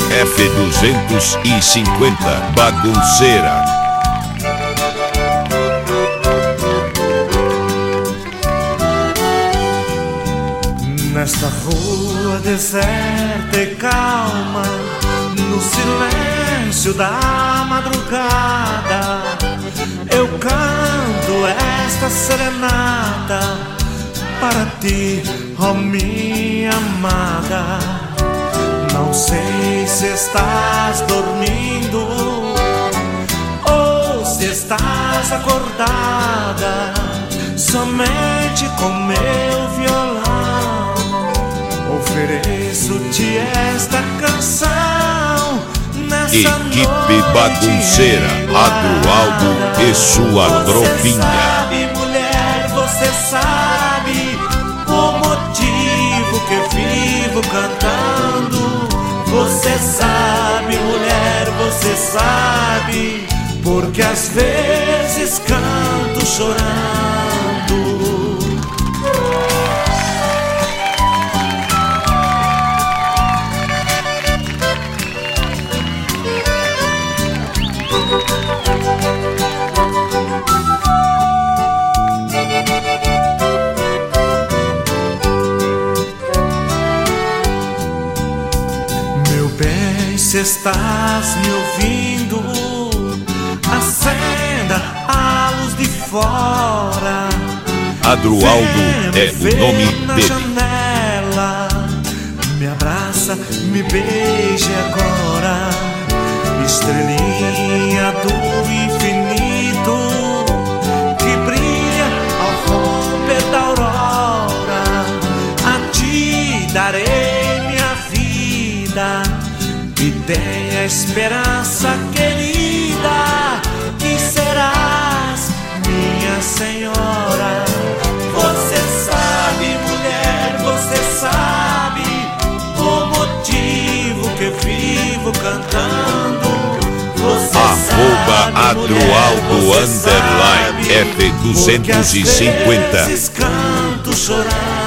F250 Bagunceira. Nesta rua deserta e calma, no silêncio da madrugada, eu canto esta serenata para ti, ó minha amada. Não sei se estás dormindo ou se estás acordada, somente com meu violão ofereço-te esta canção. Nessa Equipe noite Bagunceira, Adroaldo e sua tropinha. Você sabe, mulher, você sabe o motivo que vivo cantando. Você sabe, mulher, você sabe, porque às vezes canto chorando. Meu bem, se estás me ouvindo, acenda a luz de fora. Adroaldo é o nome na dele. janela, me abraça, me beije agora, estrelinha do infinito que brilha ao romper da aurora. A ti darei minha vida e tenha esperança, querida, que serás minha senhora. Você sabe, mulher, você sabe o motivo que vivo cantando. Você sabe, Adroaldo mulher, você _F250. sabe, porque às vezes canto chorando.